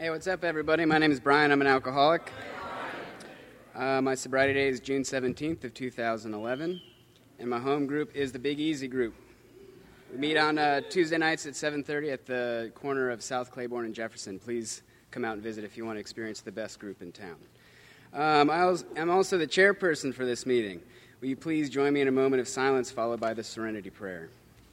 Hey, what's up, everybody? My name is Brian. I'm an alcoholic. My sobriety date is June 17th of 2011, and my home group is the Big Easy Group. We meet on Tuesday nights at 7:30 at the corner of South Claiborne and Jefferson. Please come out and visit if you want to experience the best group in town. I'm also the chairperson for this meeting. Will you please join me in a moment of silence followed by the Serenity Prayer?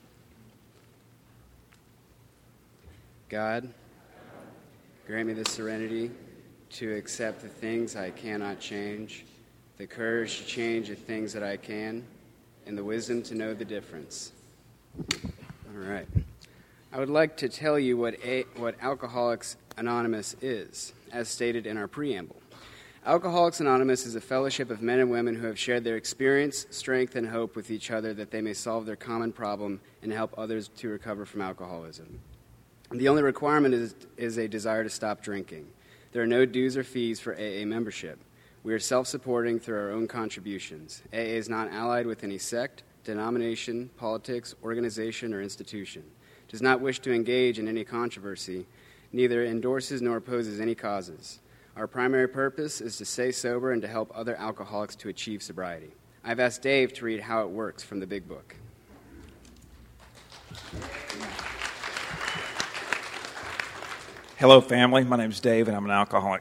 God, grant me the serenity to accept the things I cannot change, the courage to change the things that I can, and the wisdom to know the difference. All right. I would like to tell you what Alcoholics Anonymous is, as stated in our preamble. Alcoholics Anonymous is a fellowship of men and women who have shared their experience, strength, and hope with each other that they may solve their common problem and help others to recover from alcoholism. The only requirement is a desire to stop drinking. There are no dues or fees for AA membership. We are self-supporting through our own contributions. AA is not allied with any sect, denomination, politics, organization, or institution. Does not wish to engage in any controversy, neither endorses nor opposes any causes. Our primary purpose is to stay sober and to help other alcoholics to achieve sobriety. I've asked Dave to read how it works from the Big Book. Hello, family. My name is Dave, and I'm an alcoholic.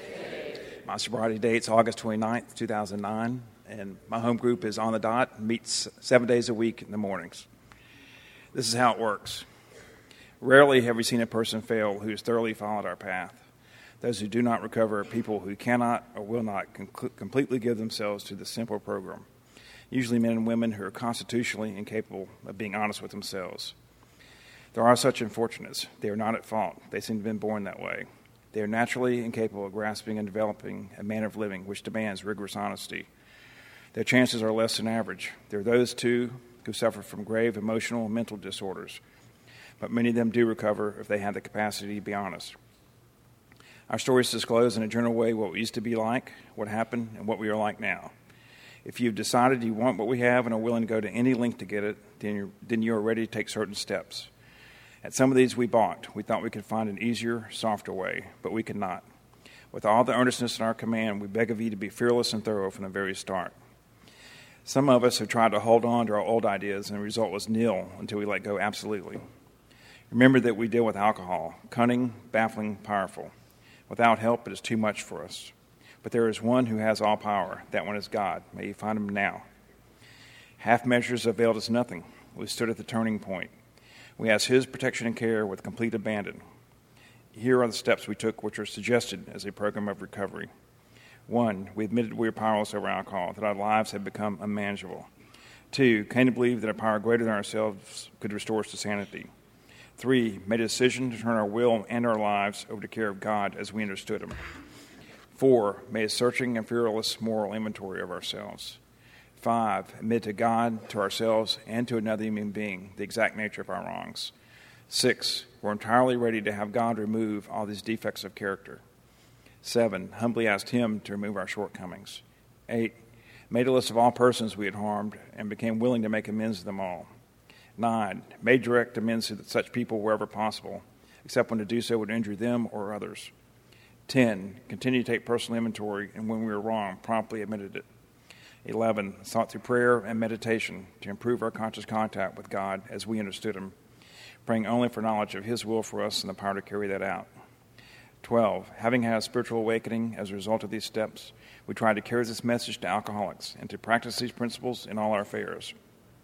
My sobriety date's August 29th, 2009, and my home group is on the dot, meets 7 days a week in the mornings. This is how it works. Rarely have we seen a person fail who has thoroughly followed our path. Those who do not recover are people who cannot or will not completely give themselves to the simple program, usually men and women who are constitutionally incapable of being honest with themselves. There are such unfortunates. They are not at fault. They seem to have been born that way. They are naturally incapable of grasping and developing a manner of living which demands rigorous honesty. Their chances are less than average. There are those, too, who suffer from grave emotional and mental disorders, but many of them do recover if they have the capacity to be honest. Our stories disclose in a general way what we used to be like, what happened, and what we are like now. If you've decided you want what we have and are willing to go to any length to get it, then you are ready to take certain steps. At some of these we balked. We thought we could find an easier, softer way, but we could not. With all the earnestness in our command, we beg of you to be fearless and thorough from the very start. Some of us have tried to hold on to our old ideas, and the result was nil until we let go absolutely. Remember that we deal with alcohol, cunning, baffling, powerful. Without help, it is too much for us. But there is one who has all power. That one is God. May you find him now. Half measures availed us nothing. We stood at the turning point. We asked his protection and care with complete abandon. Here are the steps we took which are suggested as a program of recovery. 1, we admitted we were powerless over alcohol, that our lives had become unmanageable. 2, came to believe that a power greater than ourselves could restore us to sanity. 3, made a decision to turn our will and our lives over to the care of God as we understood him. 4, made a searching and fearless moral inventory of ourselves. 5, admit to God, to ourselves, and to another human being the exact nature of our wrongs. 6, we're entirely ready to have God remove all these defects of character. 7, humbly asked him to remove our shortcomings. 8, made a list of all persons we had harmed and became willing to make amends to them all. 9, made direct amends to such people wherever possible, except when to do so would injure them or others. 10, continued to take personal inventory, and when we were wrong, promptly admitted it. 11, sought through prayer and meditation to improve our conscious contact with God as we understood him, praying only for knowledge of his will for us and the power to carry that out. 12, having had a spiritual awakening as a result of these steps, we tried to carry this message to alcoholics and to practice these principles in all our affairs.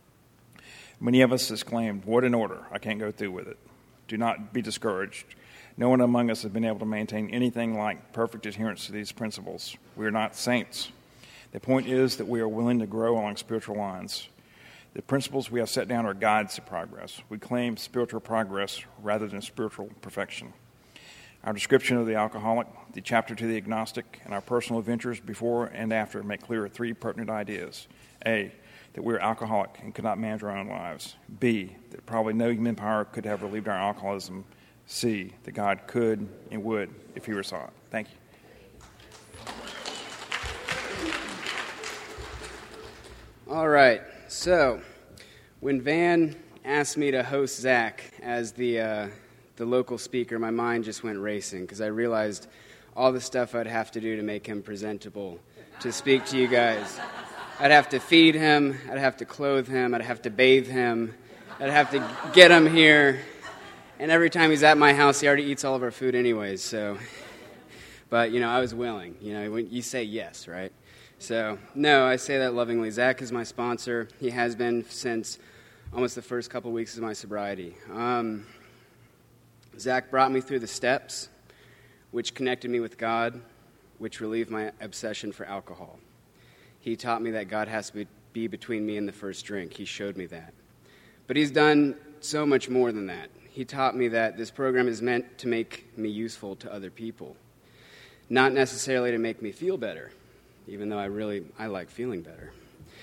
Many of us exclaimed, "What an order, I can't go through with it." Do not be discouraged. No one among us has been able to maintain anything like perfect adherence to these principles. We are not saints. The point is that we are willing to grow along spiritual lines. The principles we have set down are guides to progress. We claim spiritual progress rather than spiritual perfection. Our description of the alcoholic, the chapter to the agnostic, and our personal adventures before and after make clear 3 pertinent ideas. A, that we are alcoholic and could not manage our own lives. B, that probably no human power could have relieved our alcoholism. C, that God could and would if he were sought. Thank you. All right, so when Van asked me to host Zach as the the local speaker, my mind just went racing because I realized all the stuff I'd have to do to make him presentable to speak to you guys. I'd have to feed him, I'd have to clothe him, I'd have to bathe him, I'd have to get him here. And every time he's at my house, he already eats all of our food anyways, so. But, I was willing. When you say yes, right? So, no, I say that lovingly. Zach is my sponsor. He has been since almost the first couple weeks of my sobriety. Zach brought me through the steps, which connected me with God, which relieved my obsession for alcohol. He taught me that God has to be between me and the first drink. He showed me that. But he's done so much more than that. He taught me that this program is meant to make me useful to other people, not necessarily to make me feel better, even though I like feeling better.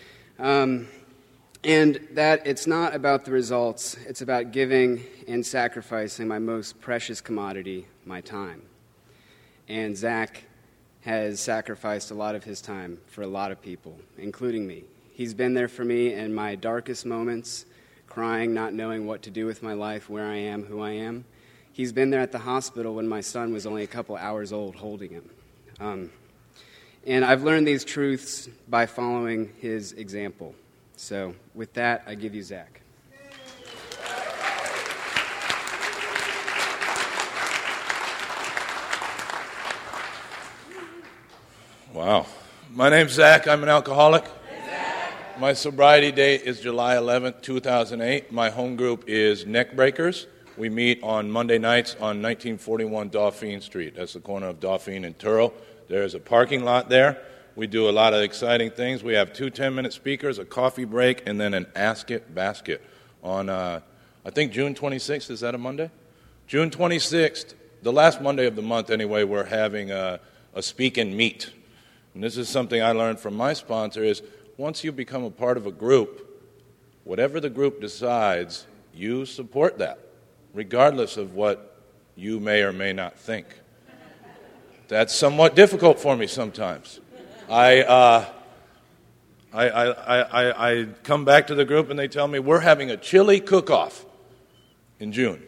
And that it's not about the results, it's about giving and sacrificing my most precious commodity, my time. And Zach has sacrificed a lot of his time for a lot of people, including me. He's been there for me in my darkest moments, crying, not knowing what to do with my life, where I am, who I am. He's been there at the hospital when my son was only a couple hours old holding him. And I've learned these truths by following his example. So with that, I give you Zach. Wow. My name's Zach. I'm an alcoholic. My sobriety date is July 11th, 2008. My home group is Neckbreakers. We meet on Monday nights on 1941 Dauphine Street. That's the corner of Dauphine and Turrell. There's a parking lot there. We do a lot of exciting things. We have 2 10-minute speakers, a coffee break, and then an Ask It basket on, I think, June 26th. Is that a Monday? June 26th, the last Monday of the month anyway, we're having a speak and meet. And this is something I learned from my sponsor is once you become a part of a group, whatever the group decides, you support that, regardless of what you may or may not think. That's somewhat difficult for me sometimes. I come back to the group and they tell me we're having a chili cook-off in June.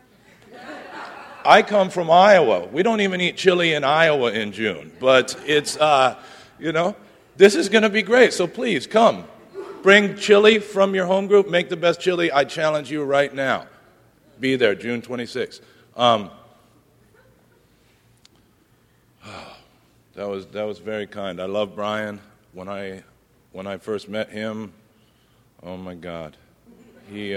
I come from Iowa. We don't even eat chili in Iowa in June. But it's, this is going to be great. So please come. Bring chili from your home group. Make the best chili. I challenge you right now. Be there, June 26th. That was very kind. I love Brian. When I first met him, oh my God, he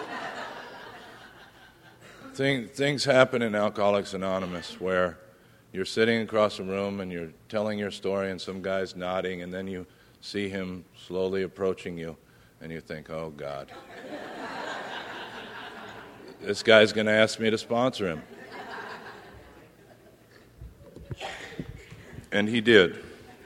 things happen in Alcoholics Anonymous where you're sitting across the room and you're telling your story and some guy's nodding and then you see him slowly approaching you and you think, oh God, this guy's going to ask me to sponsor him. And he did.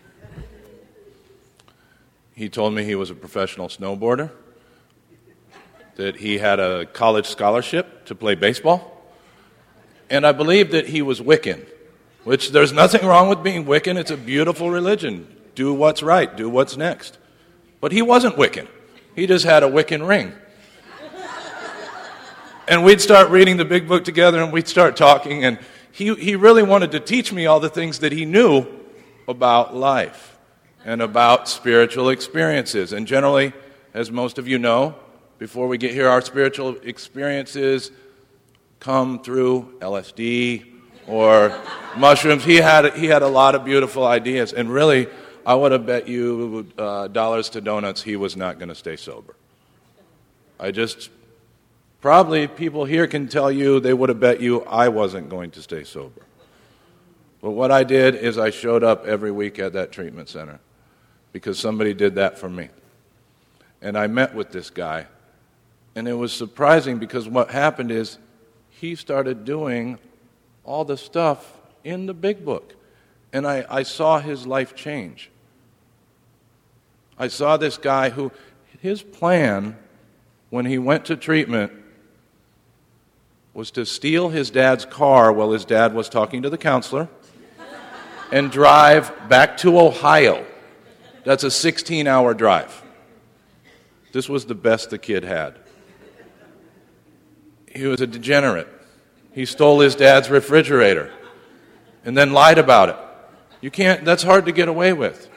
He told me he was a professional snowboarder, that he had a college scholarship to play baseball, and I believe that he was Wiccan, which there's nothing wrong with being Wiccan. It's a beautiful religion. Do what's right. Do what's next. But he wasn't Wiccan. He just had a Wiccan ring. And we'd start reading the big book together, and we'd start talking, and he really wanted to teach me all the things that he knew about life and about spiritual experiences. And generally, as most of you know, before we get here, our spiritual experiences come through LSD or mushrooms. He had a lot of beautiful ideas, and really, I would have bet you dollars to donuts he was not going to stay sober. Probably people here can tell you they would have bet you I wasn't going to stay sober. But what I did is I showed up every week at that treatment center because somebody did that for me. And I met with this guy. And it was surprising because what happened is he started doing all the stuff in the big book. And I saw his life change. I saw this guy who, his plan when he went to treatment was to steal his dad's car while his dad was talking to the counselor and drive back to Ohio. That's a 16-hour drive. This was the best the kid had. He was a degenerate. He stole his dad's refrigerator and then lied about it. That's hard to get away with.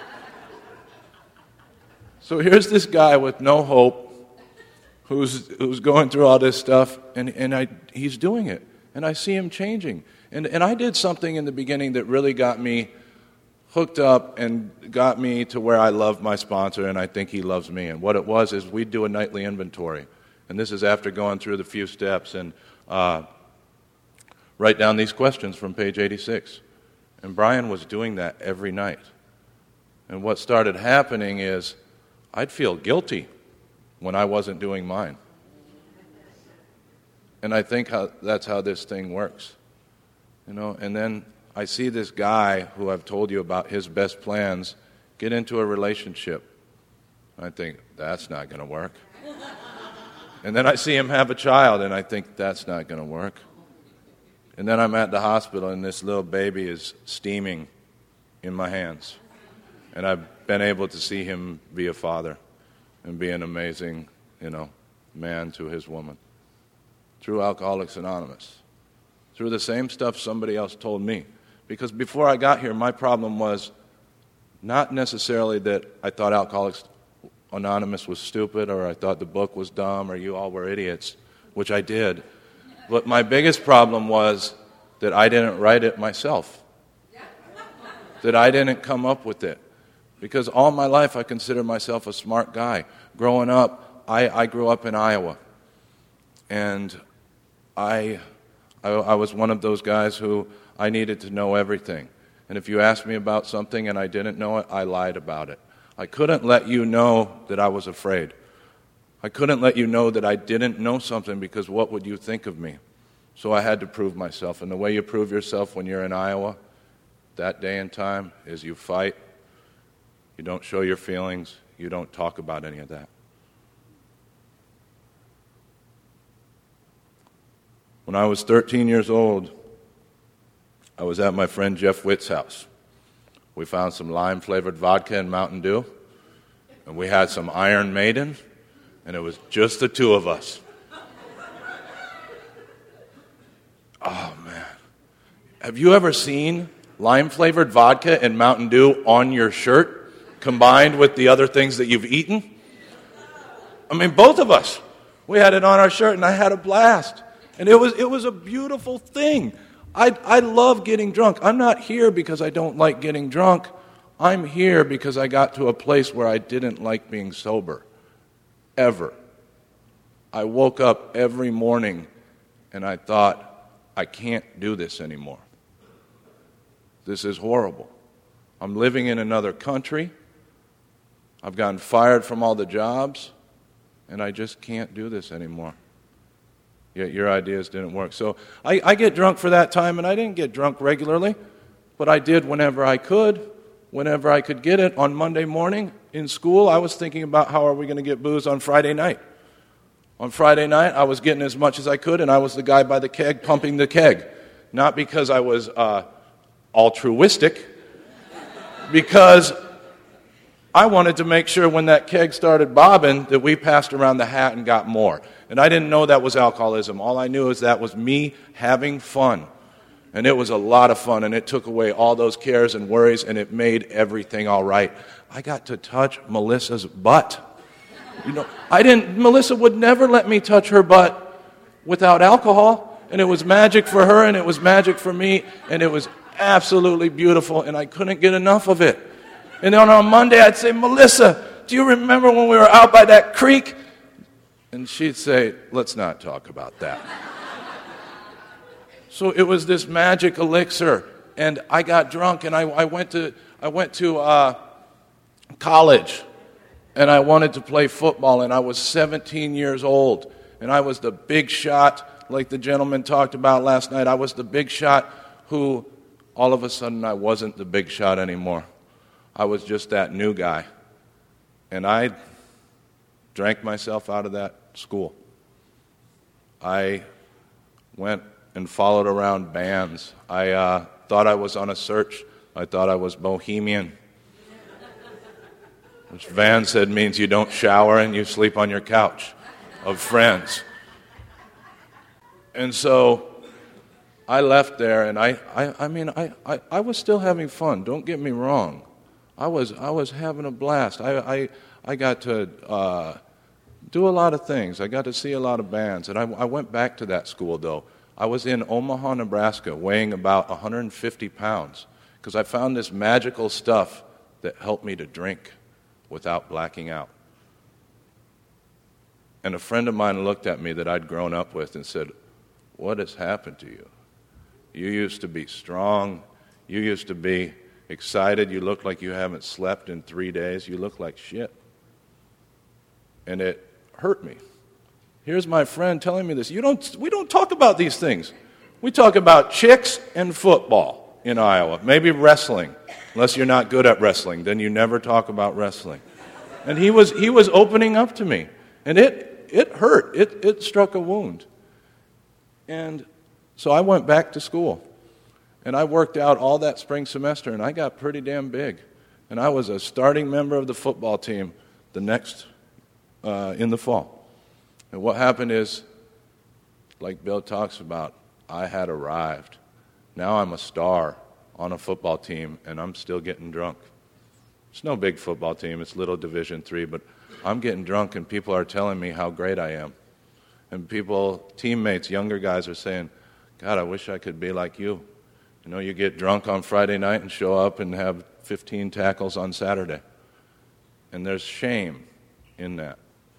So here's this guy with no hope who's going through all this stuff, and he's doing it. And I see him changing. And I did something in the beginning that really got me hooked up and got me to where I love my sponsor, and I think he loves me. And what it was is we'd do a nightly inventory. And this is after going through the few steps and write down these questions from page 86. And Brian was doing that every night. And what started happening is I'd feel guilty when I wasn't doing mine. And I think that's how this thing works. And then I see this guy who I've told you about his best plans get into a relationship. I think, that's not going to work. And then I see him have a child, and I think, that's not going to work. And then I'm at the hospital, and this little baby is steaming in my hands. And I've been able to see him be a father and be an amazing, man to his woman. Through Alcoholics Anonymous. Through the same stuff somebody else told me. Because before I got here, my problem was not necessarily that I thought Alcoholics Anonymous was stupid, or I thought the book was dumb, or you all were idiots, which I did. But my biggest problem was that I didn't write it myself. That I didn't come up with it. Because all my life I consider myself a smart guy. Growing up, I grew up in Iowa. And I was one of those guys who I needed to know everything. And if you asked me about something and I didn't know it, I lied about it. I couldn't let you know that I was afraid. I couldn't let you know that I didn't know something, because what would you think of me? So I had to prove myself. And the way you prove yourself when you're in Iowa, that day and time, is you fight. You don't show your feelings. You don't talk about any of that. When I was 13 years old, I was at my friend Jeff Witt's house. We found some lime-flavored vodka and Mountain Dew, and we had some Iron Maiden, and it was just the two of us. Oh, man. Have you ever seen lime-flavored vodka and Mountain Dew on your shirt combined with the other things that you've eaten? I mean, both of us. We had it on our shirt, and I had a blast. And it was a beautiful thing. I love getting drunk. I'm not here because I don't like getting drunk. I'm here because I got to a place where I didn't like being sober. Ever. I woke up every morning and I thought, I can't do this anymore. This is horrible. I'm living in another country. I've gotten fired from all the jobs, and I just can't do this anymore. Yet your ideas didn't work. So I get drunk for that time, and I didn't get drunk regularly, but I did whenever I could get it. On Monday morning in school, I was thinking about how are we going to get booze on Friday night. On Friday night, I was getting as much as I could, and I was the guy by the keg pumping the keg. Not because I was altruistic, because I wanted to make sure when that keg started bobbing that we passed around the hat and got more. And I didn't know that was alcoholism. All I knew is that was me having fun. And it was a lot of fun, and it took away all those cares and worries, and it made everything all right. I got to touch Melissa's butt. Melissa would never let me touch her butt without alcohol, and it was magic for her, and it was magic for me, and it was absolutely beautiful, and I couldn't get enough of it. And then on Monday, I'd say, Melissa, do you remember when we were out by that creek? And she'd say, let's not talk about that. So it was this magic elixir, and I got drunk, and I went to college, and I wanted to play football, and I was 17 years old, and I was the big shot, like the gentleman talked about last night. I was the big shot who, all of a sudden, I wasn't the big shot anymore. I was just that new guy, and I drank myself out of that school. I went and followed around bands. I thought I was on a search. I thought I was bohemian, which Van said means you don't shower and you sleep on your couch of friends. And so I left there, and I was still having fun. Don't get me wrong. I was having a blast. I got to do a lot of things. I got to see a lot of bands. And I went back to that school, though. I was in Omaha, Nebraska, weighing about 150 pounds, because I found this magical stuff that helped me to drink without blacking out. And a friend of mine looked at me that I'd grown up with and said, "What has happened to you? You used to be strong. You used to be excited. You look like you haven't slept in 3 days. You look like shit." And it hurt me. Here's my friend telling me this. We don't talk about these things. We talk about chicks and football in Iowa. Maybe wrestling. Unless you're not good at wrestling, then you never talk about wrestling. And he was opening up to me. And it hurt. It struck a wound. And so I went back to school. And I worked out all that spring semester, and I got pretty damn big. And I was a starting member of the football team in the fall. And what happened is, like Bill talks about, I had arrived. Now I'm a star on a football team, and I'm still getting drunk. It's no big football team. It's little Division III, but I'm getting drunk, and people are telling me how great I am. And teammates, younger guys are saying, "God, I wish I could be like you." You know, you get drunk on Friday night and show up and have 15 tackles on Saturday. And there's shame in that.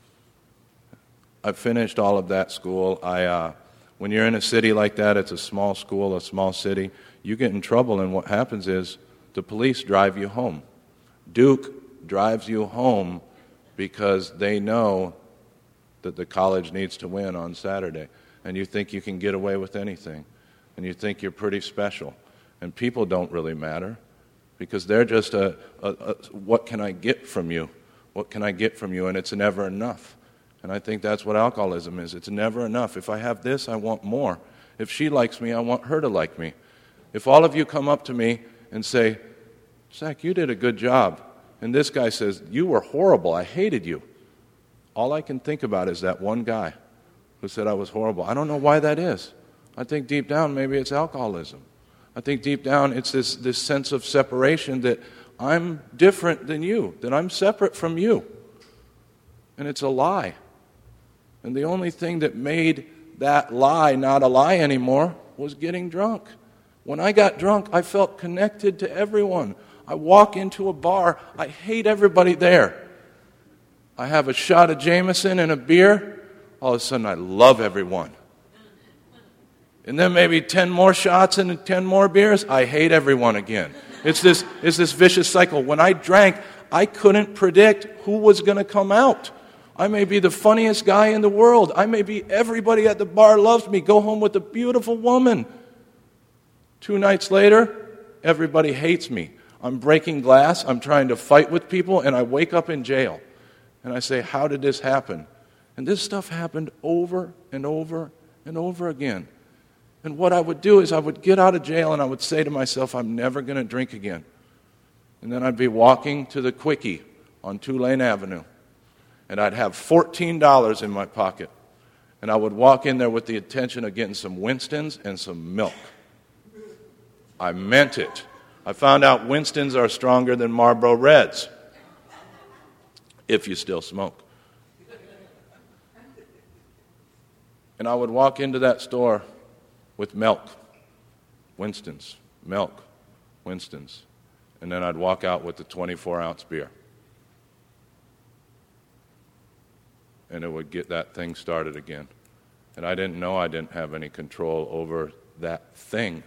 I finished all of that school. When you're in a city like that, it's a small school, a small city, you get in trouble, and what happens is the police drive you home. Duke drives you home because they know that the college needs to win on Saturday, and you think you can get away with anything, and you think you're pretty special, and people don't really matter because they're just what can I get from you? What can I get from you? And it's never enough. And I think that's what alcoholism is. It's never enough. If I have this, I want more. If she likes me, I want her to like me. If all of you come up to me and say, "Zach, you did a good job," and this guy says, "You were horrible, I hated you," all I can think about is that one guy who said I was horrible. I don't know why that is. I think deep down maybe it's alcoholism. I think deep down it's this sense of separation that I'm different than you, that I'm separate from you. And it's a lie. And the only thing that made that lie not a lie anymore was getting drunk. When I got drunk, I felt connected to everyone. I walk into a bar, I hate everybody there. I have a shot of Jameson and a beer, all of a sudden I love everyone. And then maybe 10 more shots and 10 more beers, I hate everyone again. It's this vicious cycle. When I drank, I couldn't predict who was going to come out. I may be the funniest guy in the world. I may be everybody at the bar loves me. Go home with a beautiful woman. 2 nights later, everybody hates me. I'm breaking glass. I'm trying to fight with people, and I wake up in jail. And I say, "How did this happen?" And this stuff happened over and over and over again. And what I would do is I would get out of jail and I would say to myself, "I'm never going to drink again." And then I'd be walking to the Quickie on Tulane Avenue. And I'd have $14 in my pocket. And I would walk in there with the intention of getting some Winston's and some milk. I meant it. I found out Winston's are stronger than Marlboro Reds. If you still smoke. And I would walk into that store with milk. Winston's. Milk. Winston's. And then I'd walk out with the 24-ounce beer. And it would get that thing started again. And I didn't know I didn't have any control over that thing.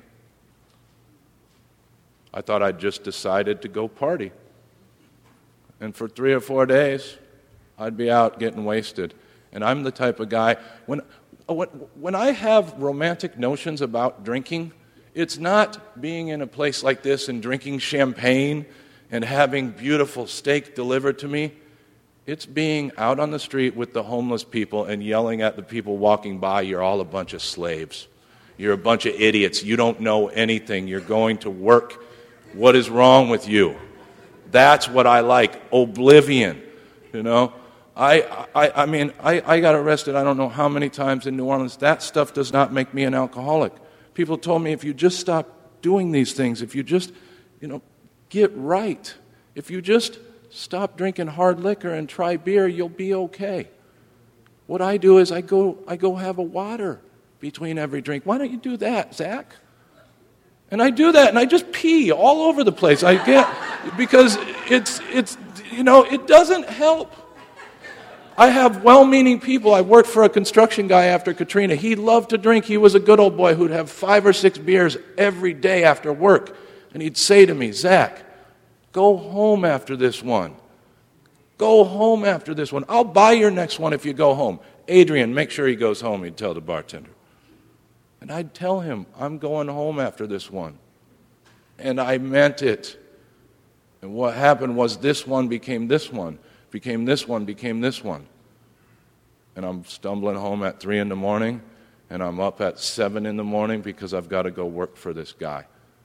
I thought I'd just decided to go party. And for 3 or 4 days, I'd be out getting wasted. And I'm the type of guy, when I have romantic notions about drinking, it's not being in a place like this and drinking champagne and having beautiful steak delivered to me. It's being out on the street with the homeless people and yelling at the people walking by, "You're all a bunch of slaves. You're a bunch of idiots. You don't know anything. You're going to work. What is wrong with you?" That's what I like. Oblivion. You know? I got arrested I don't know how many times in New Orleans. That stuff does not make me an alcoholic. People told me, if you just stop doing these things, if you just, get right, if you just stop drinking hard liquor and try beer, you'll be okay. What I do is I go have a water between every drink. Why don't you do that, Zach? And I do that, and I just pee all over the place. Because it doesn't help. I have well-meaning people. I worked for a construction guy after Katrina. He loved to drink. He was a good old boy who'd have 5 or 6 beers every day after work. And he'd say to me, Zach, go home after this one. Go home after this one. I'll buy your next one if you go home. Adrian, make sure he goes home, he'd tell the bartender. And I'd tell him, I'm going home after this one. And I meant it. And what happened was this one became this one, became this one, became this one. And I'm stumbling home at 3 in the morning, and I'm up at 7 in the morning because I've got to go work for this guy.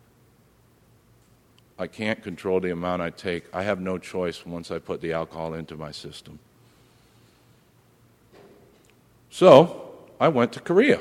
I can't control the amount I take. I have no choice once I put the alcohol into my system. So, I went to Korea.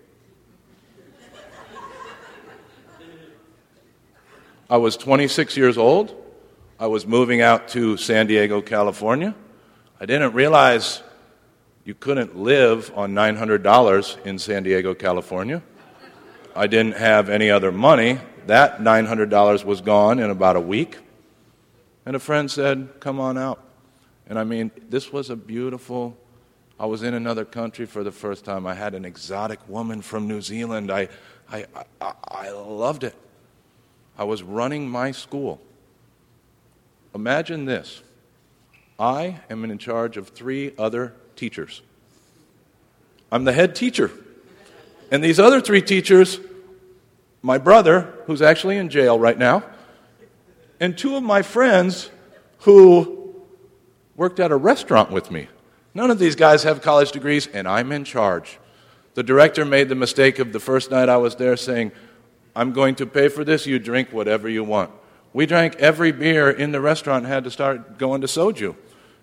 I was 26 years old. I was moving out to San Diego, California. I didn't realize you couldn't live on $900 in San Diego, California. I didn't have any other money. That $900 was gone in about a week. And a friend said, come on out. And this was a beautiful, I was in another country for the first time. I had an exotic woman from New Zealand. I loved it. I was running my school. Imagine this. I am in charge of 3 other teachers. I'm the head teacher. And these other 3 teachers, my brother, who's actually in jail right now, and 2 of my friends who worked at a restaurant with me. None of these guys have college degrees, and I'm in charge. The director made the mistake of the first night I was there saying, I'm going to pay for this, you drink whatever you want. We drank every beer in the restaurant and had to start going to soju.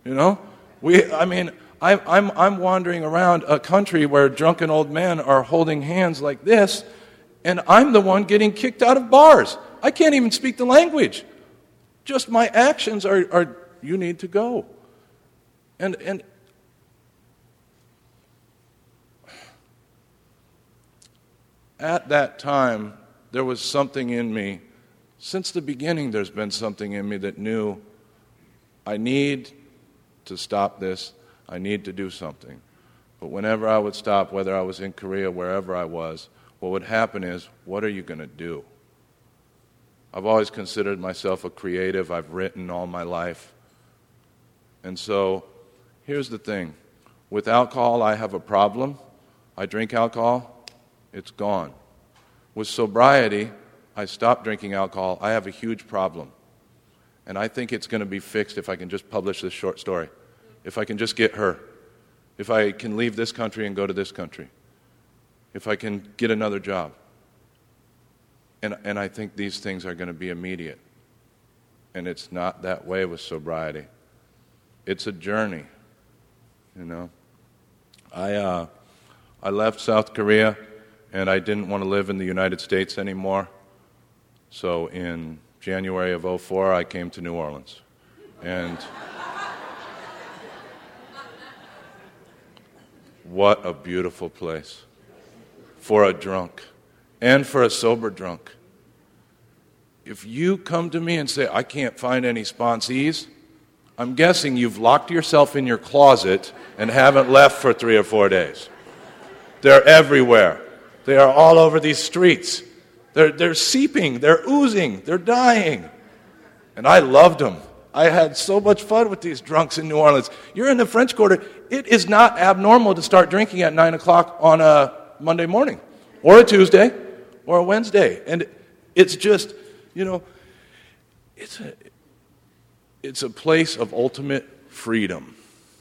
I'm wandering around a country where drunken old men are holding hands like this, and I'm the one getting kicked out of bars. I can't even speak the language. Just my actions are you need to go. And at that time, there was something in me. Since the beginning, there's been something in me that knew I need to stop this. I need to do something. But whenever I would stop, whether I was in Korea, wherever I was, what would happen is, what are you going to do? I've always considered myself a creative. I've written all my life. And so, here's the thing. With alcohol, I have a problem. I drink alcohol, it's gone. With sobriety, I stopped drinking alcohol. I have a huge problem. And I think it's going to be fixed if I can just publish this short story. If I can just get her. If I can leave this country and go to this country. If I can get another job. And I think these things are going to be immediate. And it's not that way with sobriety. It's a journey, I left South Korea, and I didn't want to live in the United States anymore. So in January of 2004, I came to New Orleans. And what a beautiful place for a drunk and for a sober drunk. If you come to me and say, I can't find any sponsees, I'm guessing you've locked yourself in your closet and haven't left for 3 or 4 days. They're everywhere. They are all over these streets. They're seeping, they're oozing, they're dying. And I loved them. I had so much fun with these drunks in New Orleans. You're in the French Quarter. It is not abnormal to start drinking at 9 o'clock on a Monday morning, or a Tuesday, or a Wednesday. And it's just, it's a place of ultimate freedom.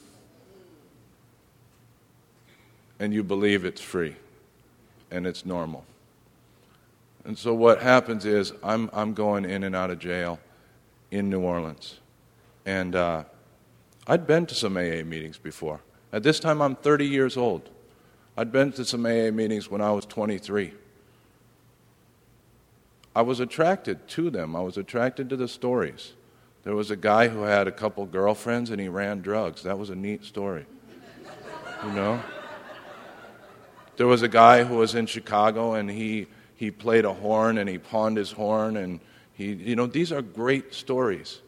And you believe it's free, and it's normal. And so what happens is I'm going in and out of jail in New Orleans. And I'd been to some AA meetings before. At this time, I'm 30 years old. I'd been to some AA meetings when I was 23. I was attracted to them. I was attracted to the stories. There was a guy who had a couple girlfriends and he ran drugs. That was a neat story. You know? There was a guy who was in Chicago and he played a horn and he pawned his horn and these are great stories.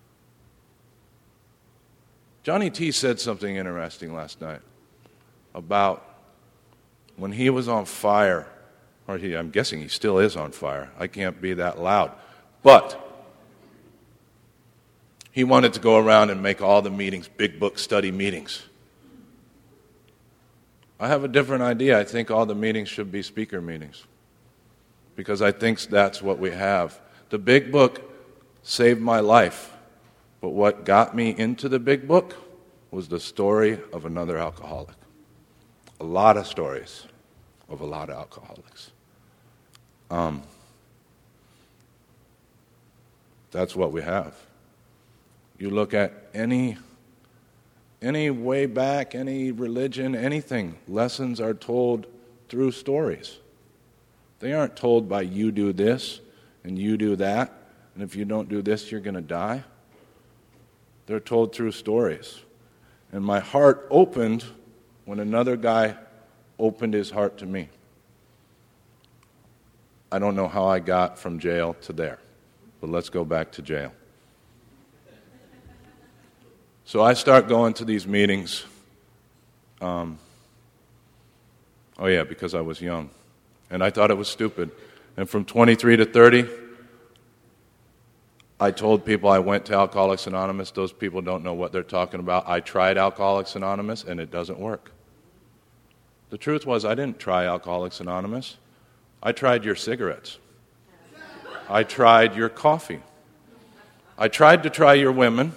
Johnny T said something interesting last night about when he was on fire, I'm guessing he still is on fire. I can't be that loud. But he wanted to go around and make all the meetings big book study meetings. I have a different idea. I think all the meetings should be speaker meetings because I think that's what we have. The big book saved my life, but what got me into the big book was the story of another alcoholic. A lot of stories of a lot of alcoholics. That's what we have. You look at any way back, any religion, anything, lessons are told through stories. They aren't told by you do this and you do that, and if you don't do this, you're going to die. They're told through stories. And my heart opened when another guy opened his heart to me. I don't know how I got from jail to there, but let's go back to jail. So I start going to these meetings, because I was young, and I thought it was stupid. And from 23 to 30, I told people I went to Alcoholics Anonymous. Those people don't know what they're talking about. I tried Alcoholics Anonymous, and it doesn't work. The truth was I didn't try Alcoholics Anonymous. I tried your cigarettes. I tried your coffee. I tried to try your women.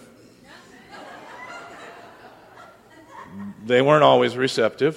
They weren't always receptive.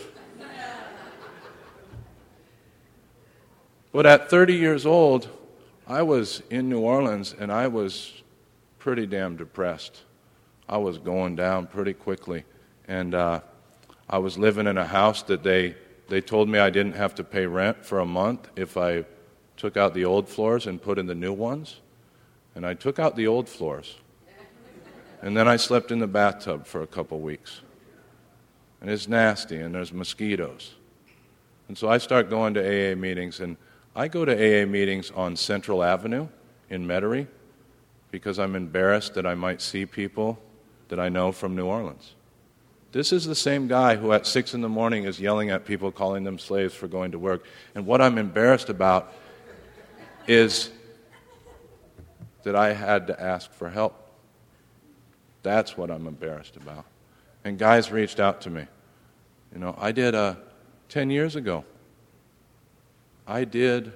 But at 30 years old, I was in New Orleans, and I was pretty damn depressed. I was going down pretty quickly. And I was living in a house that they told me I didn't have to pay rent for a month if I took out the old floors and put in the new ones. And I took out the old floors. And then I slept in the bathtub for a couple weeks. And it's nasty, and there's mosquitoes. And so I start going to AA meetings, and I go to AA meetings on Central Avenue in Metairie because I'm embarrassed that I might see people that I know from New Orleans. This is the same guy who at 6 in the morning is yelling at people, calling them slaves for going to work. And what I'm embarrassed about is that I had to ask for help. That's what I'm embarrassed about. And guys reached out to me. I did 10 years ago. I did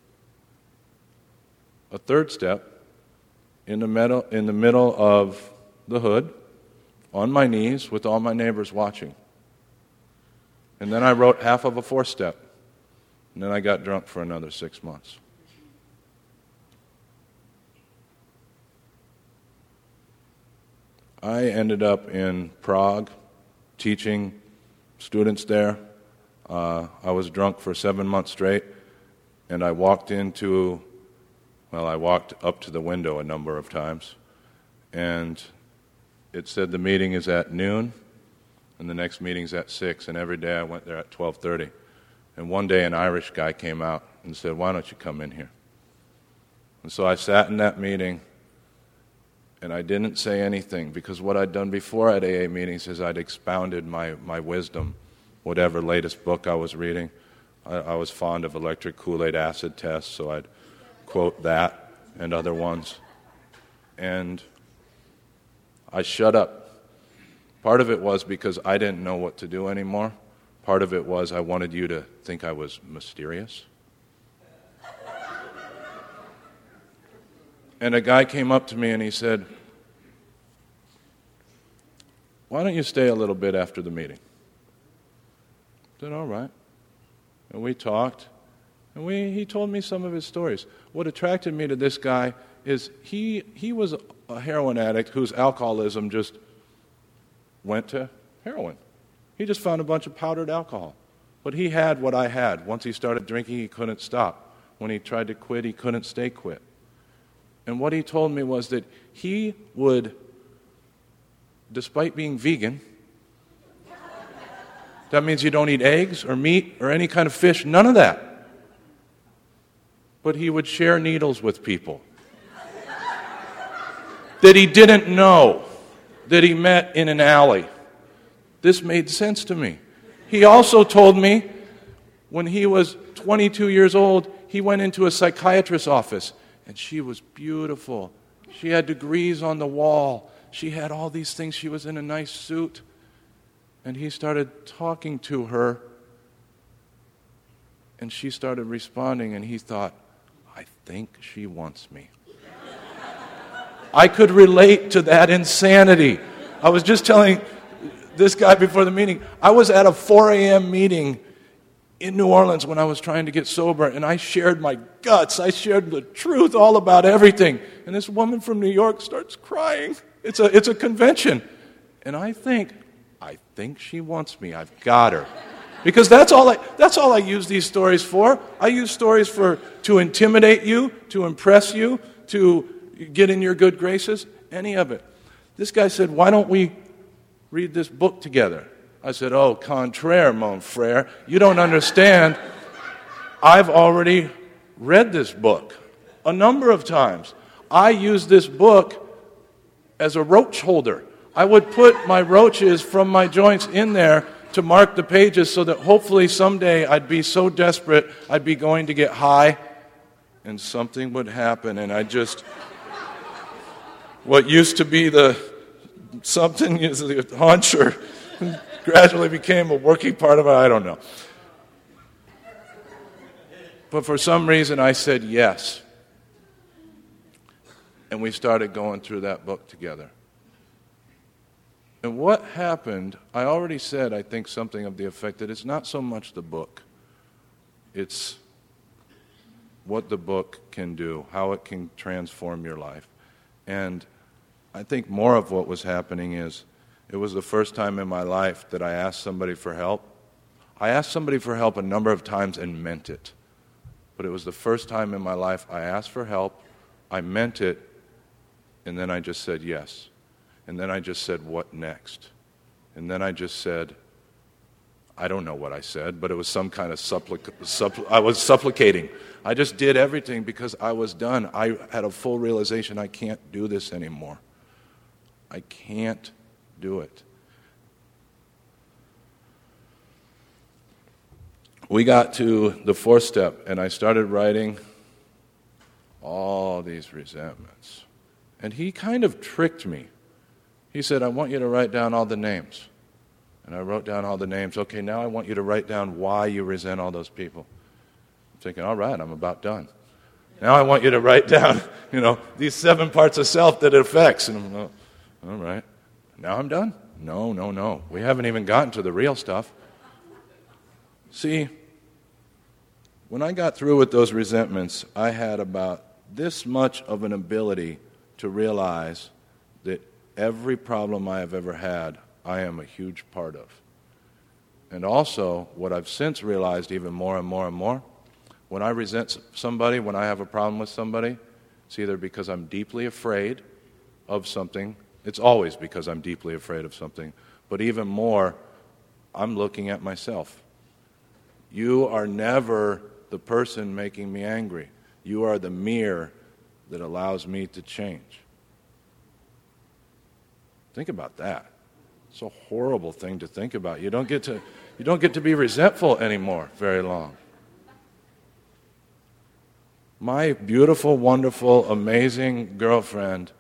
a third step in the middle of the hood, on my knees with all my neighbors watching. And then I wrote half of a fourth step. And then I got drunk for another 6 months. I ended up in Prague teaching students there. I was drunk for 7 months straight, and I walked up to the window a number of times, and it said the meeting is at noon, and the next meeting's at 6, and every day I went there at 12:30. And one day an Irish guy came out and said, "Why don't you come in here?" And so I sat in that meeting, and I didn't say anything, because what I'd done before at AA meetings is I'd expounded my wisdom, whatever latest book I was reading. I was fond of electric Kool-Aid acid tests, so I'd quote that and other ones. And I shut up. Part of it was because I didn't know what to do anymore. Part of it was I wanted you to think I was mysterious. And a guy came up to me and he said, "Why don't you stay a little bit after the meeting?" I said, "All right." And we talked, and he told me some of his stories. What attracted me to this guy is he was a heroin addict whose alcoholism just went to heroin. He just found a bunch of powdered alcohol. But he had what I had. Once he started drinking, he couldn't stop. when he tried to quit, he couldn't stay quit. And what he told me was that he would, despite being vegan, that means you don't eat eggs or meat or any kind of fish, none of that. But he would share needles with people that he didn't know, that he met in an alley. This made sense to me. He also told me when he was 22 years old, he went into a psychiatrist's office, and she was beautiful. She had degrees on the wall. She had all these things. She was in a nice suit. And he started talking to her, and she started responding, and he thought, I think she wants me. I could relate to that insanity. I was just telling this guy before the meeting, I was at a 4 a.m. meeting in New Orleans when I was trying to get sober, and I shared my guts. I shared the truth all about everything. And this woman from New York starts crying. It's a convention. And I think she wants me. I've got her. Because that's all I use these stories for. I use stories to intimidate you, to impress you, to get in your good graces, any of it. This guy said, why don't we read this book together? I said, oh, contraire, mon frère. You don't understand. I've already read this book a number of times. I use this book as a roach holder. I would put my roaches from my joints in there to mark the pages so that hopefully someday I'd be so desperate I'd be going to get high and something would happen and I just... What used to be the hunch or gradually became a working part of it, I don't know. But for some reason I said yes. And we started going through that book together. And what happened, I already said, I think, something of the effect that it's not so much the book. It's what the book can do, how it can transform your life. And I think more of what was happening is, it was the first time in my life that I asked somebody for help. I asked somebody for help a number of times and meant it. But it was the first time in my life I asked for help, I meant it, and then I just said yes. And then I just said, what next? And then I just said, I don't know what I said, but it was some kind of I was supplicating. I just did everything because I was done. I had a full realization I can't do this anymore. I can't do it. We got to the fourth step, and I started writing all these resentments. And he kind of tricked me. He said, I want you to write down all the names. And I wrote down all the names. Okay, now I want you to write down why you resent all those people. I'm thinking, all right, I'm about done. Now I want you to write down, these 7 parts of self that it affects. And I'm like, all right, now I'm done? No. We haven't even gotten to the real stuff. See, when I got through with those resentments, I had about this much of an ability to realize that every problem I have ever had, I am a huge part of. And also, what I've since realized even more and more and more, when I resent somebody, when I have a problem with somebody, it's either because I'm deeply afraid of something. It's always because I'm deeply afraid of something. But even more, I'm looking at myself. You are never the person making me angry. You are the mirror that allows me to change. Think about that. It's a horrible thing to think about. You don't get to be resentful anymore very long. My beautiful, wonderful, amazing girlfriend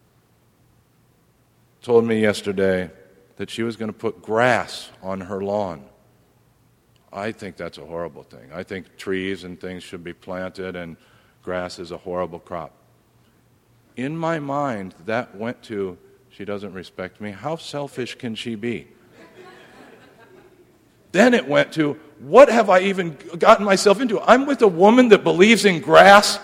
told me yesterday that she was going to put grass on her lawn. I think that's a horrible thing. I think trees and things should be planted, and grass is a horrible crop. In my mind, that went to, she doesn't respect me. How selfish can she be? Then it went to, what have I even gotten myself into? I'm with a woman that believes in grass.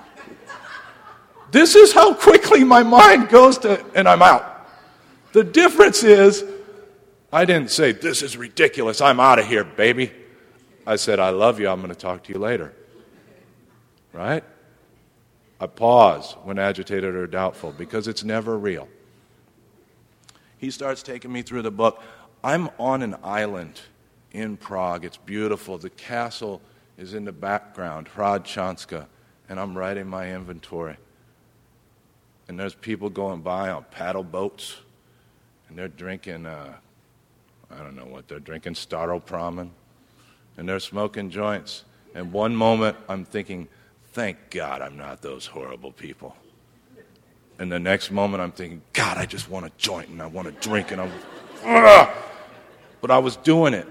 This is how quickly my mind goes to, and I'm out. The difference is, I didn't say, this is ridiculous, I'm out of here, baby. I said, I love you, I'm going to talk to you later. right? I pause when agitated or doubtful because it's never real. He starts taking me through the book. I'm on an island in Prague. It's beautiful. The castle is in the background, Hradčanska, and I'm writing my inventory. And there's people going by on paddle boats, and they're drinking, I don't know what they're drinking, Staropramen, and they're smoking joints. And one moment I'm thinking, thank God I'm not those horrible people. And the next moment I'm thinking, God, I just want a joint and I want to drink and but I was doing it.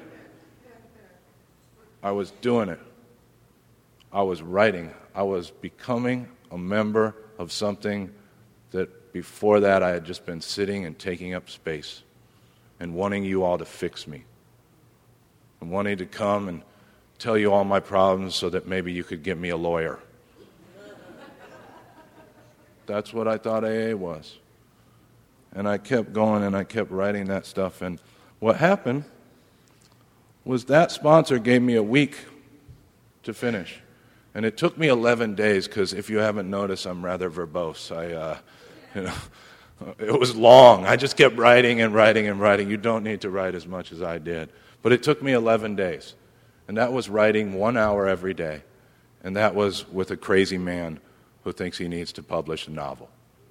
I was doing it. I was writing. I was becoming a member of something that before that I had just been sitting and taking up space and wanting you all to fix me and wanting to come and tell you all my problems so that maybe you could get me a lawyer. That's what I thought AA was. And I kept going and I kept writing that stuff. And what happened was that sponsor gave me a week to finish. And it took me 11 days because if you haven't noticed, I'm rather verbose. It was long. I just kept writing and writing and writing. You don't need to write as much as I did. But it took me 11 days. And that was writing 1 hour every day. And that was with a crazy man who thinks he needs to publish a novel.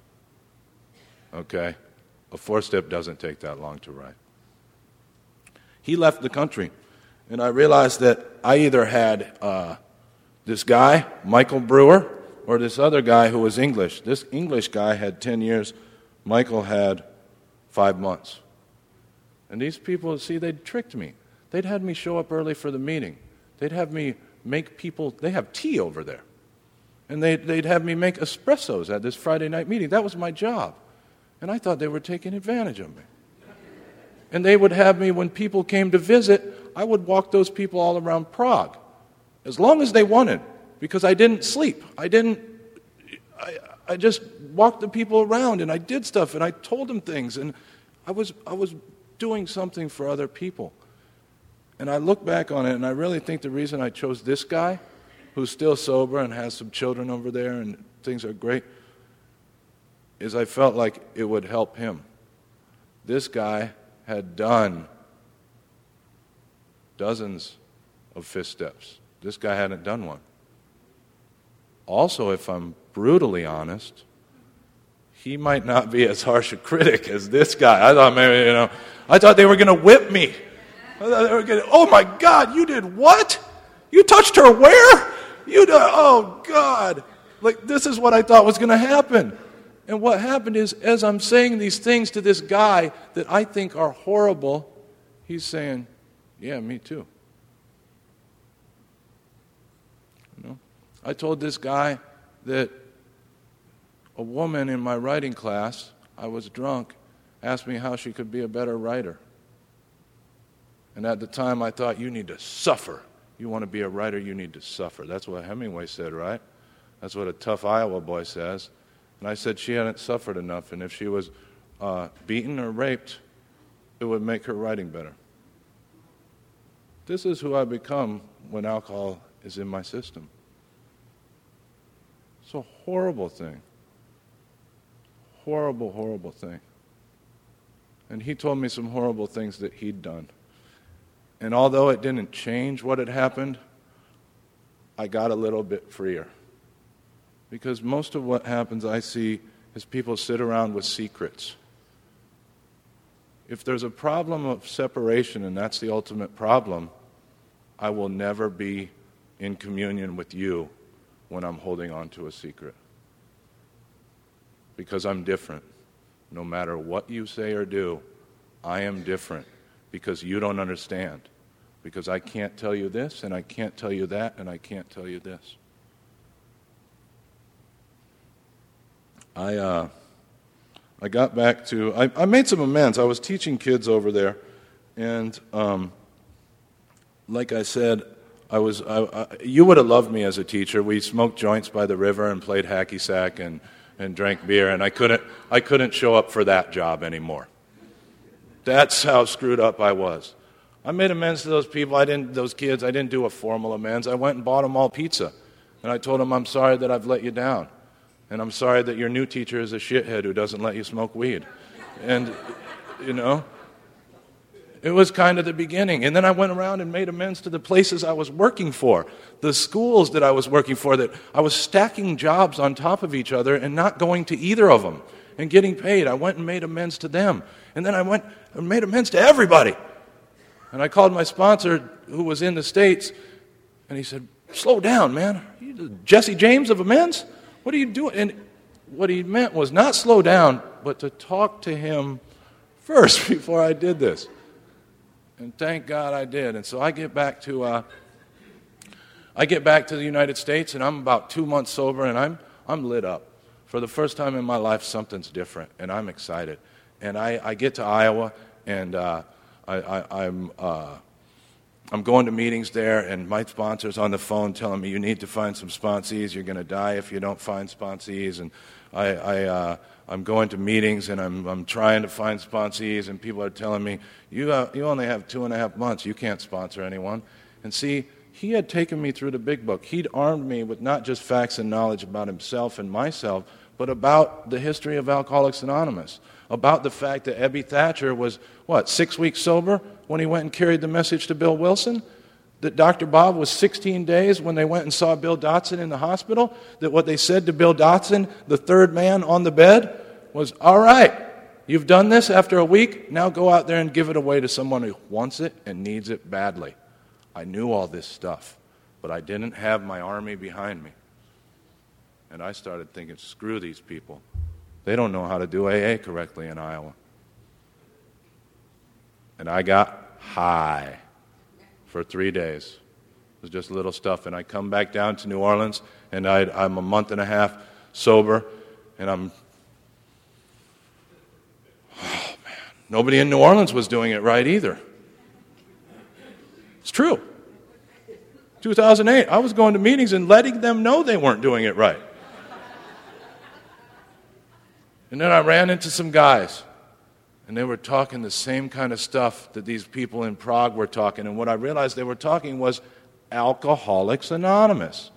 Okay? A 4-step doesn't take that long to write. He left the country, and I realized that I either had this guy, Michael Brewer, or this other guy who was English. This English guy had 10 years. Michael had 5 months. And these people, see, they'd tricked me. They'd had me show up early for the meeting. They'd have me make people, they have tea over there. And they'd have me make espressos at this Friday night meeting. That was my job. And I thought they were taking advantage of me. And they would have me, when people came to visit, I would walk those people all around Prague, as long as they wanted, because I didn't sleep. I just walked the people around, and I did stuff, and I told them things, and I was doing something for other people. And I look back on it, and I really think the reason I chose this guy, who's still sober and has some children over there and things are great, is I felt like it would help him. This guy had done dozens of 5th steps. This guy hadn't done one. Also, if I'm brutally honest, he might not be as harsh a critic as this guy. I thought maybe, I thought they were going to whip me. I thought they were going to, oh my God, you did what? You touched her where? Oh God. Like, this is what I thought was going to happen. And what happened is, as I'm saying these things to this guy that I think are horrible, he's saying, yeah, me too. I told this guy that a woman in my writing class, I was drunk, asked me how she could be a better writer. And at the time I thought, you need to suffer. You want to be a writer, you need to suffer. That's what Hemingway said, right? That's what a tough Iowa boy says. And I said she hadn't suffered enough, and if she was beaten or raped, it would make her writing better. This is who I become when alcohol is in my system. It's a horrible thing. Horrible, horrible thing. And he told me some horrible things that he'd done. And although it didn't change what had happened, I got a little bit freer. Because most of what happens, I see, is people sit around with secrets. If there's a problem of separation, and that's the ultimate problem, I will never be in communion with you when I'm holding on to a secret. Because I'm different. No matter what you say or do, I am different. Because you don't understand. Because I can't tell you this, and I can't tell you that, and I can't tell you this. I got back to, I made some amends. I was teaching kids over there, and like I said, you would have loved me as a teacher. We smoked joints by the river and played hacky sack and drank beer, and I couldn't show up for that job anymore. That's how screwed up I was. I made amends to those people. Those kids. I didn't do a formal amends. I went and bought them all pizza. And I told him, I'm sorry that I've let you down. And I'm sorry that your new teacher is a shithead who doesn't let you smoke weed. And, it was kind of the beginning. And then I went around and made amends to the places I was working for, the schools that I was working for, that I was stacking jobs on top of each other and not going to either of them and getting paid. I went and made amends to them. And then I went and made amends to everybody. And I called my sponsor, who was in the States, and he said, slow down, man. Are you the Jesse James of amends? What are you doing? And what he meant was not slow down, but to talk to him first before I did this. And thank God I did. And so I get back to the United States, and I'm about 2 months sober, and I'm lit up. For the first time in my life, something's different, and I'm excited. And I get to Iowa, and I'm going to meetings there, and my sponsor's on the phone telling me, you need to find some sponsees. You're going to die if you don't find sponsees. And I'm going to meetings, and I'm trying to find sponsees, and people are telling me, you only have 2.5 months. You can't sponsor anyone. And see, he had taken me through the big book. He'd armed me with not just facts and knowledge about himself and myself, but about the history of Alcoholics Anonymous, about the fact that Ebby Thatcher was, 6 weeks sober when he went and carried the message to Bill Wilson? That Dr. Bob was 16 days when they went and saw Bill Dotson in the hospital? That what they said to Bill Dotson, the third man on the bed, was, all right, you've done this after a week, now go out there and give it away to someone who wants it and needs it badly. I knew all this stuff, but I didn't have my army behind me. And I started thinking, screw these people. They don't know how to do AA correctly in Iowa. And I got high for 3 days. It was just little stuff. And I come back down to New Orleans, and I'm a month and a half sober, and nobody in New Orleans was doing it right either. It's true. 2008, I was going to meetings and letting them know they weren't doing it right. And then I ran into some guys, and they were talking the same kind of stuff that these people in Prague were talking. And what I realized they were talking was Alcoholics Anonymous.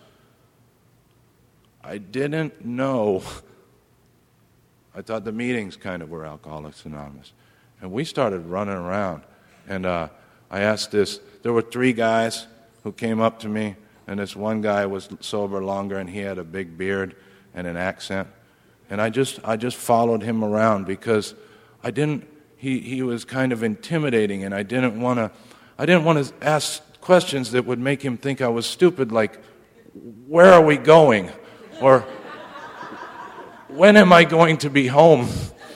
I didn't know. I thought the meetings kind of were Alcoholics Anonymous. And we started running around. And I asked this. There were 3 guys who came up to me, and this one guy was sober longer, and he had a big beard and an accent. And I just followed him around because he was kind of intimidating, and I didn't want to ask questions that would make him think I was stupid, like, where are we going? Or, when am I going to be home?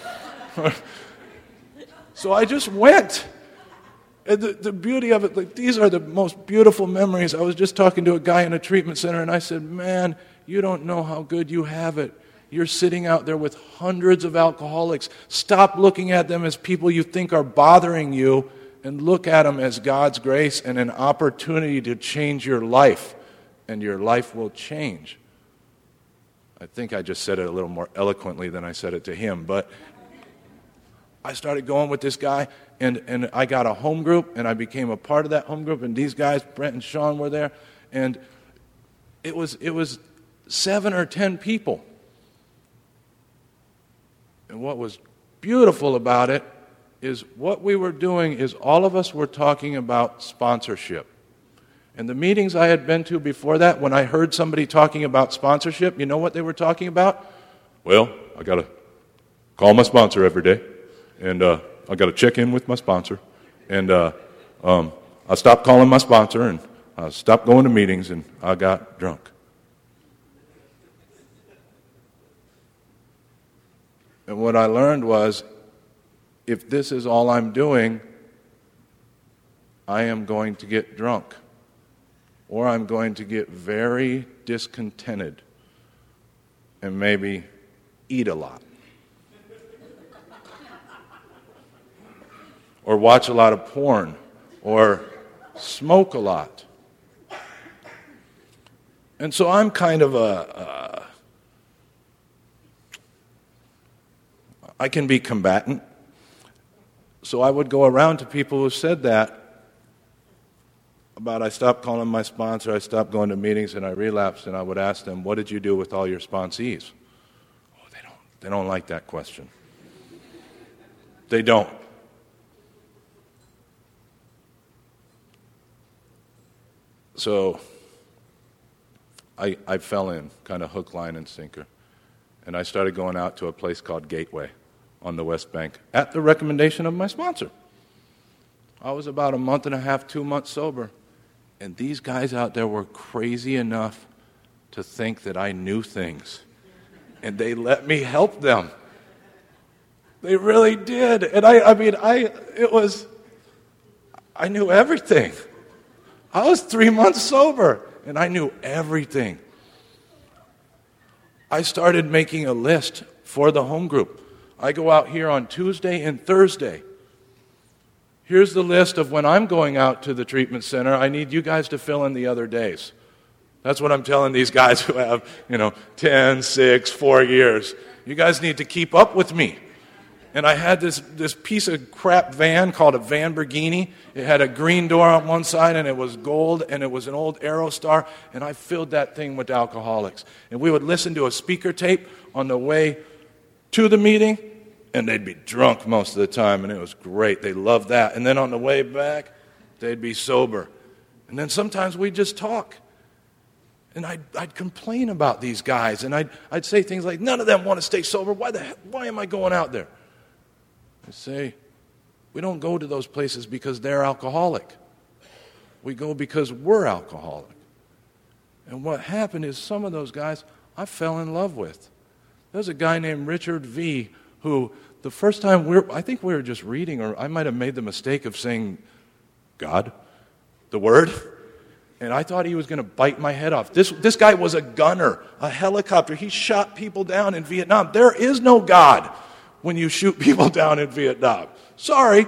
So I just went. And the beauty of it, like, these are the most beautiful memories. I was just talking to a guy in a treatment center, and I said, man, you don't know how good you have it. You're sitting out there with hundreds of alcoholics. Stop looking at them as people you think are bothering you, and look at them as God's grace and an opportunity to change your life, and your life will change. I think I just said it a little more eloquently than I said it to him, but I started going with this guy, and I got a home group, and I became a part of that home group, and these guys, Brent and Sean, were there, and it was 7 or 10 people. And what was beautiful about it is what we were doing is all of us were talking about sponsorship. And the meetings I had been to before that, when I heard somebody talking about sponsorship, you know what they were talking about? Well, I got to call my sponsor every day, and I got to check in with my sponsor, and I stopped calling my sponsor, and I stopped going to meetings, and I got drunk. And what I learned was, if this is all I'm doing, I am going to get drunk, or I'm going to get very discontented and maybe eat a lot, or watch a lot of porn, or smoke a lot. And so I'm kind of I can be combatant. So I would go around to people who said that, I stopped calling my sponsor, I stopped going to meetings, and I relapsed, and I would ask them, what did you do with all your sponsees? Oh, they don't like that question. They don't. So I fell in, kind of hook, line, and sinker. And I started going out to a place called Gateway on the West Bank at the recommendation of my sponsor. I was about a month and a half, 2 months sober. And these guys out there were crazy enough to think that I knew things. And they let me help them. They really did. And I knew everything. I was 3 months sober, and I knew everything. I started making a list for the home group. I go out here on Tuesday and Thursday. Here's the list of when I'm going out to the treatment center. I need you guys to fill in the other days. That's what I'm telling these guys who have, 10, 6, 4 years. You guys need to keep up with me. And I had this piece of crap van called a Lamborghini. It had a green door on one side, and it was gold, and it was an old Aerostar, and I filled that thing with alcoholics. And we would listen to a speaker tape on the way to the meeting, and they'd be drunk most of the time, and it was great. They loved that. And then on the way back, they'd be sober. And then sometimes we'd just talk. And I'd complain about these guys, and I'd say things like, none of them want to stay sober. Why am I going out there? I say, we don't go to those places because they're alcoholic. We go because we're alcoholic. And what happened is some of those guys I fell in love with. There's a guy named Richard V. who the first time I think we were just reading, or I might have made the mistake of saying God, the word, and I thought he was going to bite my head off. This guy was a gunner, a helicopter. He shot people down in Vietnam. There is no God when you shoot people down in Vietnam. Sorry.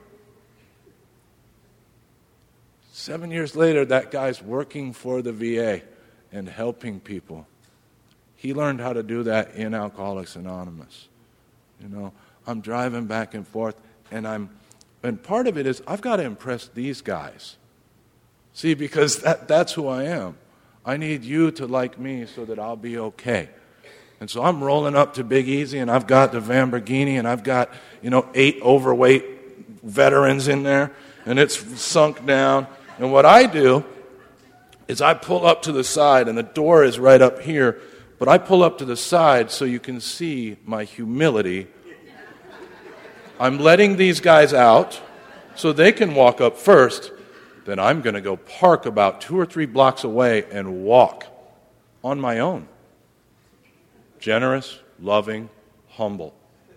7 years later, that guy's working for the VA and helping people. He learned how to do that in Alcoholics Anonymous. I'm driving back and forth, and part of it is I've got to impress these guys. See, because that's who I am. I need you to like me so that I'll be okay. And so I'm rolling up to Big Easy, and I've got the Lamborghini, and I've got, 8 overweight veterans in there, and it's sunk down. And what I do is I pull up to the side, and the door is right up here, but I pull up to the side so you can see my humility. I'm letting these guys out so they can walk up first. Then I'm going to go park about 2 or 3 blocks away and walk on my own. Generous, loving, humble.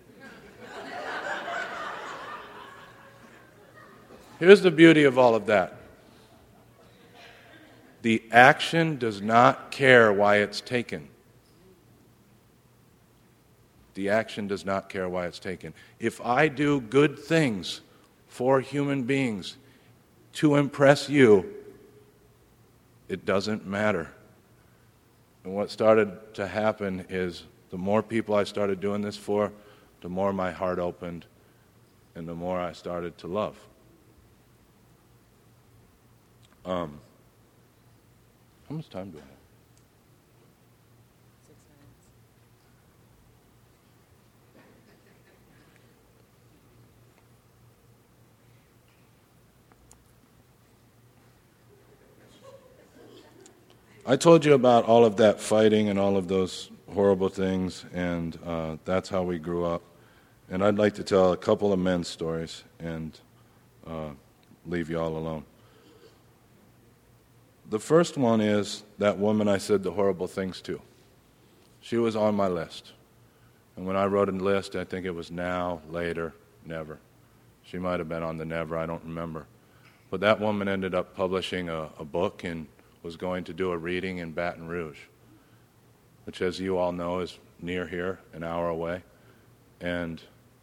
Here's the beauty of all of that. The action does not care why it's taken. The action does not care why it's taken. If I do good things for human beings to impress you, it doesn't matter. And what started to happen is the more people I started doing this for, the more my heart opened and the more I started to love. How much time do I have? 6 minutes. I told you about all of that fighting and all of those horrible things, and that's how we grew up. And I'd like to tell a couple of men's stories and leave you all alone. The first one is that woman I said the horrible things to. She was on my list. And when I wrote a list, I think it was now, later, never. She might have been on the never, I don't remember. But that woman ended up publishing a book and was going to do a reading in Baton Rouge, which, as you all know, is near here, an hour away. And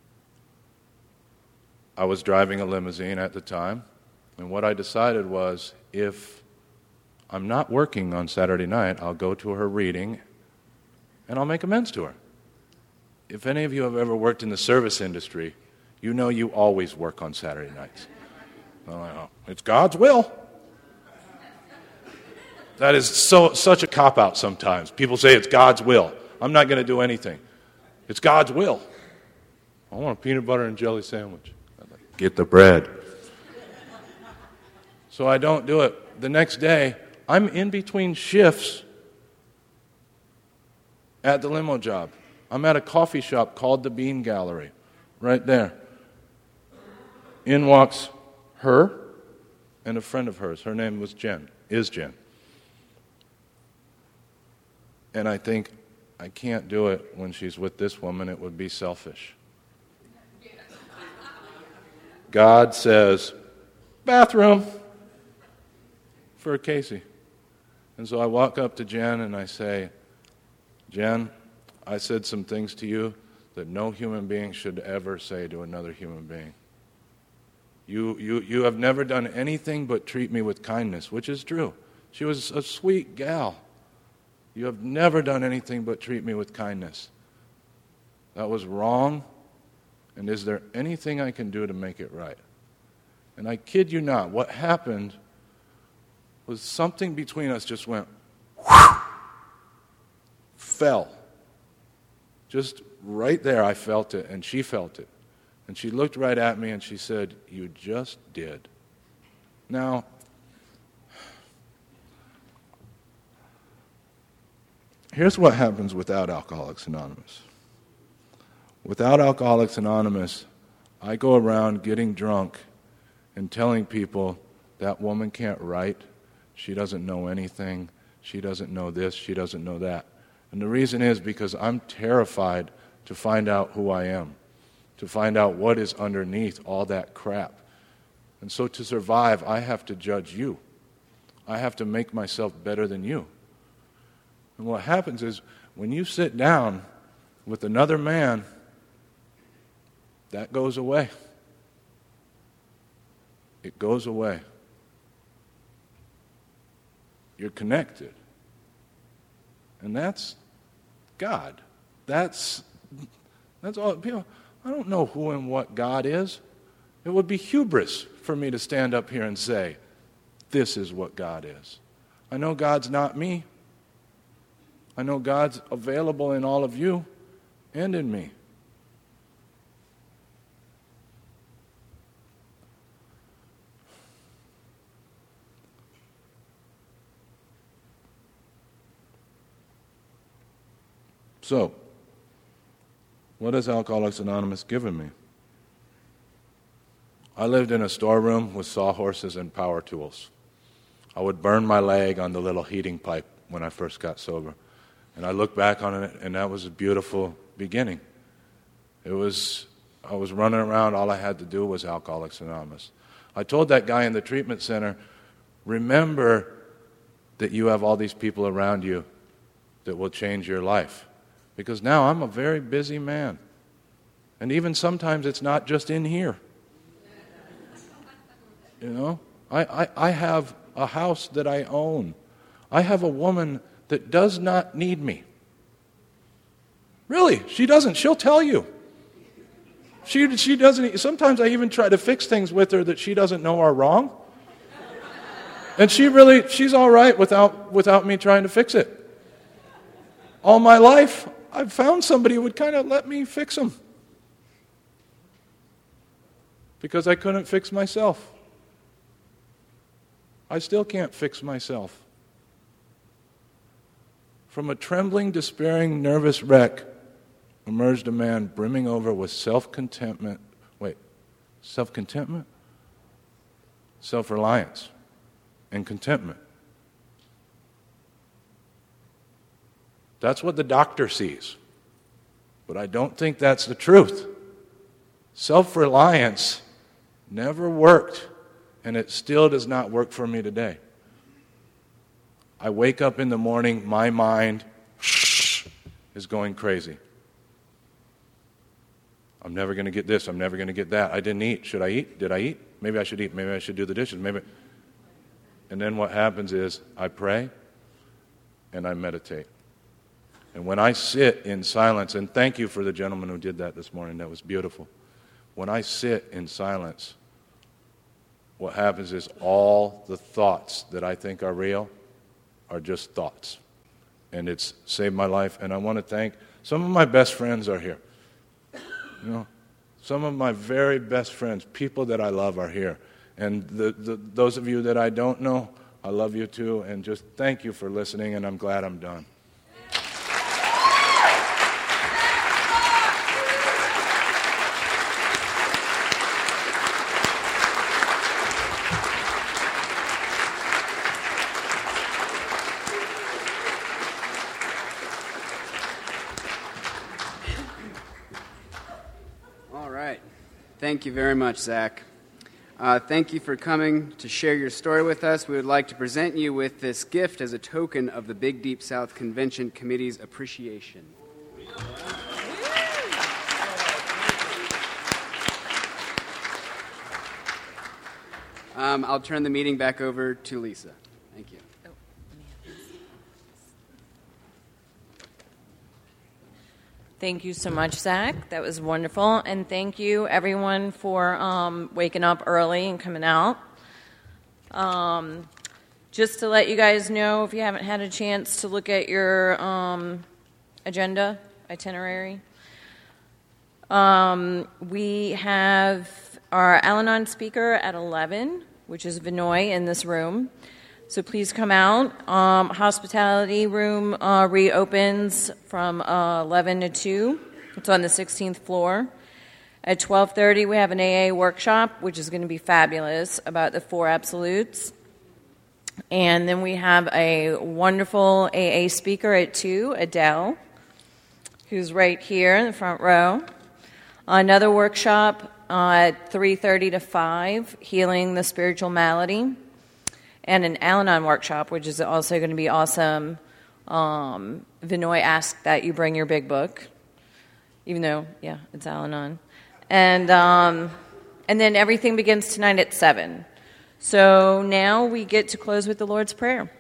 I was driving a limousine at the time, and what I decided was, if I'm not working on Saturday night, I'll go to her reading, and I'll make amends to her. If any of you have ever worked in the service industry, you know you always work on Saturday nights. Well, it's God's will. That is such a cop-out sometimes. People say it's God's will. I'm not going to do anything. It's God's will. I want a peanut butter and jelly sandwich. Get the bread. So I don't do it. The next day, I'm in between shifts at the limo job. I'm at a coffee shop called the Bean Gallery, right there. In walks her and a friend of hers. Her name was Jen, is Jen. And I think, I can't do it when she's with this woman. It would be selfish. God says, bathroom for Casey. And so I walk up to Jen and I say, Jen, I said some things to you that no human being should ever say to another human being. You have never done anything but treat me with kindness, which is true. She was a sweet gal. You have never done anything but treat me with kindness. That was wrong, and is there anything I can do to make it right? And I kid you not, what happened was something between us just went, fell. Just right there, I felt it, and she felt it. And she looked right at me and she said, you just did. Now, here's what happens without Alcoholics Anonymous. Without Alcoholics Anonymous, I go around getting drunk and telling people that woman can't write, she doesn't know anything, she doesn't know this, she doesn't know that. And the reason is because I'm terrified to find out who I am, to find out what is underneath all that crap. And so to survive, I have to judge you. I have to make myself better than you. And what happens is when you sit down with another man, that goes away. It goes away. You're connected. And that's God. That's all. People, I don't know who and what God is. It would be hubris for me to stand up here and say, this is what God is. I know God's not me. I know God's available in all of you and in me. So, what has Alcoholics Anonymous given me? I lived in a storeroom with sawhorses and power tools. I would burn my leg on the little heating pipe when I first got sober. And I look back on it, and that was a beautiful beginning. I was running around, all I had to do was Alcoholics Anonymous. I told that guy in the treatment center, remember that you have all these people around you that will change your life. Because now I'm a very busy man. And even sometimes it's not just in here. You know? I have a house that I own. I have a woman that does not need me. Really, she doesn't. She'll tell you. She doesn't. Sometimes I even try to fix things with her that she doesn't know are wrong. And she's all right without me trying to fix it. All my life, I've found somebody who would kind of let me fix them. Because I couldn't fix myself. I still can't fix myself. From a trembling, despairing, nervous wreck emerged a man brimming over with self-contentment. Wait, self-contentment? Self-reliance and contentment. That's what the doctor sees. But I don't think that's the truth. Self-reliance never worked, and it still does not work for me today. I wake up in the morning, my mind is going crazy. I'm never going to get this, I'm never going to get that. I didn't eat. Should I eat? Did I eat? Maybe I should eat. Maybe I should do the dishes. Maybe. And then what happens is I pray and I meditate. And when I sit in silence, and thank you for the gentleman who did that this morning, that was beautiful. When I sit in silence, what happens is all the thoughts that I think are real are just thoughts. And it's saved my life. And I want to thank some of my best friends are here. You know, some of my very best friends, people that I love, are here. And those of you that I don't know, I love you too. And just thank you for listening, and I'm glad I'm done. Thank you very much, Zach. Thank you for coming to share your story with us. We would like to present you with this gift as a token of the Big Deep South Convention Committee's appreciation. I'll turn the meeting back over to Lisa. Thank you. Thank you so much, Zach. That was wonderful. And thank you, everyone, for waking up early and coming out. Just to let you guys know, if you haven't had a chance to look at your agenda, itinerary, we have our Al-Anon speaker at 11, which is Vinoy in this room. So please come out. Hospitality room reopens from 11 to 2. It's on the 16th floor. At 12:30, we have an AA workshop, which is going to be fabulous, about the 4 absolutes. And then we have a wonderful AA speaker at 2, Adele, who's right here in the front row. Another workshop at 3:30 to 5, Healing the Spiritual Malady. And an Al-Anon workshop, which is also going to be awesome. Vinoy asked that you bring your big book, even though, yeah, it's Al-Anon. And then everything begins tonight at 7. So now we get to close with the Lord's Prayer.